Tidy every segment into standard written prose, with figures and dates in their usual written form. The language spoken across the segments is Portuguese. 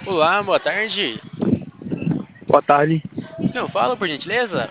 Olá, boa tarde. Boa tarde. Não, fala por gentileza.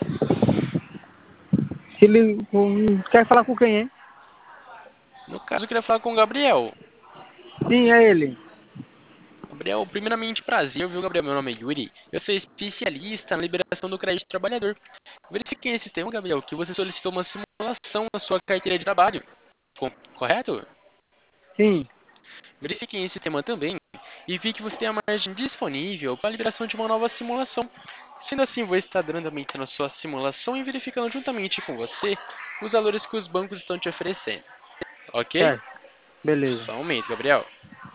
Quer falar com quem, hein? No caso, eu queria falar com o Gabriel. Sim, é ele. Gabriel, primeiramente, prazer, viu, Gabriel? Meu nome é Yuri. Eu sou especialista na liberação do crédito trabalhador. Verifiquei nesse sistema, Gabriel, que você solicitou uma simulação na sua carteira de trabalho. Correto? Sim. Verifiquei nesse sistema também e vi que você tem a margem disponível para a liberação de uma nova simulação. Sendo assim, vou estar dando andamento na sua simulação e verificando juntamente com você os valores que os bancos estão te oferecendo. Ok? Certo. Beleza. Só um momento, Gabriel.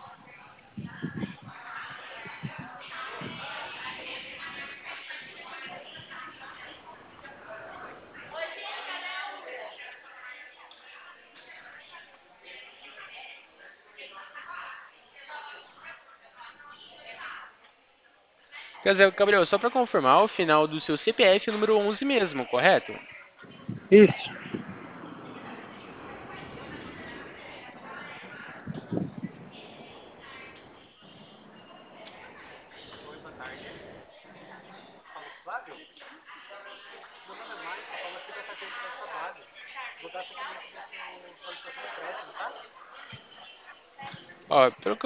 Quer dizer, Gabriel, só para confirmar, o final do seu CPF é o número 11 mesmo, correto? Isso. Oi, boa tarde. Fala com o Flávio? Meu nome é Michael, falo aqui da carteira de trabalho. Vou dar seguimento no seu solicitação de crédito, tá? Ó, pelo que